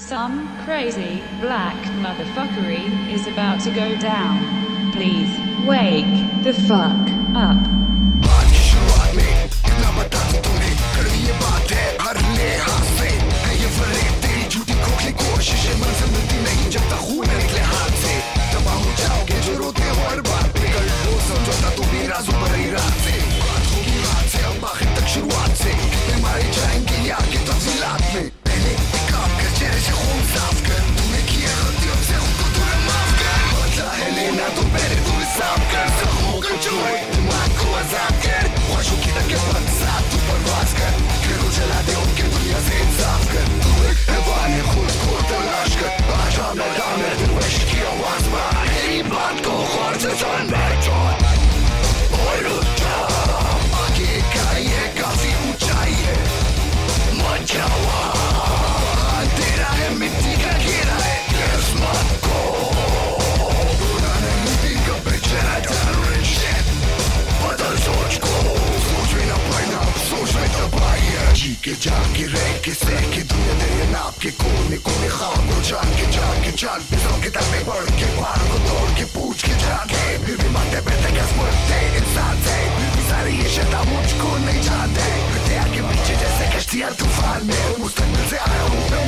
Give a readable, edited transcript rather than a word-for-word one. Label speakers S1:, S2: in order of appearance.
S1: Some crazy black motherfuckery is about to go down. Please wake the fuck up.
S2: आज की शुरुआत में इतना बता दूं तुम्हें, कड़वी ये बात है हर लिहाज से है ये फरेब तेरी झूठी खोखली कोशिशें मंजिल मिलती नहीं जब तक खून न निकले हाथ से। तबाह हो जाओगे जो रोते हो हर बात पे, कर लो समझौता तुम भी राजू पर ही रात से। बात होगी रात से अब आखिर तक शुरुआत से, कितने मारे जाएंगे ये आगे तफसीलात में। पहले काम कर चेहरे से खून साफ कर, तूने किए गलतियों से खुद को तूने माफ कर। बदला है लेना तो पहले तू हिसाब कर, जख्मों का जोड़ दिमाग को आजाद कर। ख्वाहिशों की टक्के बंद साथ तू परवाज कर, घरों जला दे उनके दुनिया से इंसाफ कर। तू एक हैवान है खुद को तलाश कर, आजा मैदान में दिल इश्क की आवाज में मेरी बात को गौर से सुन। बैठो और रुक जा, आगे का ये काफी ऊंचाई है, मत जाओ तेरा है मिट्टी का घेरा है। किस्मत को बुरा नहीं भी कभी चला डाल shit, बदल सोच को, सोच में न पड़ना सोच में तबाही है। जी के जान के रह के सह के दुनिया तेरे नाप के कोने कोने खाम को जान के पिसों के दर में बढ़ के पार को तोड़ के पूछ के जाके फिर भी मानते बैठे किस्मत इंसान से, फिर भी सारी ये शता मुझको नहीं जानते। फिरते आगे पीछे जैसे कश्तियां तूफान में, मुस्तकबिल से आया हूँ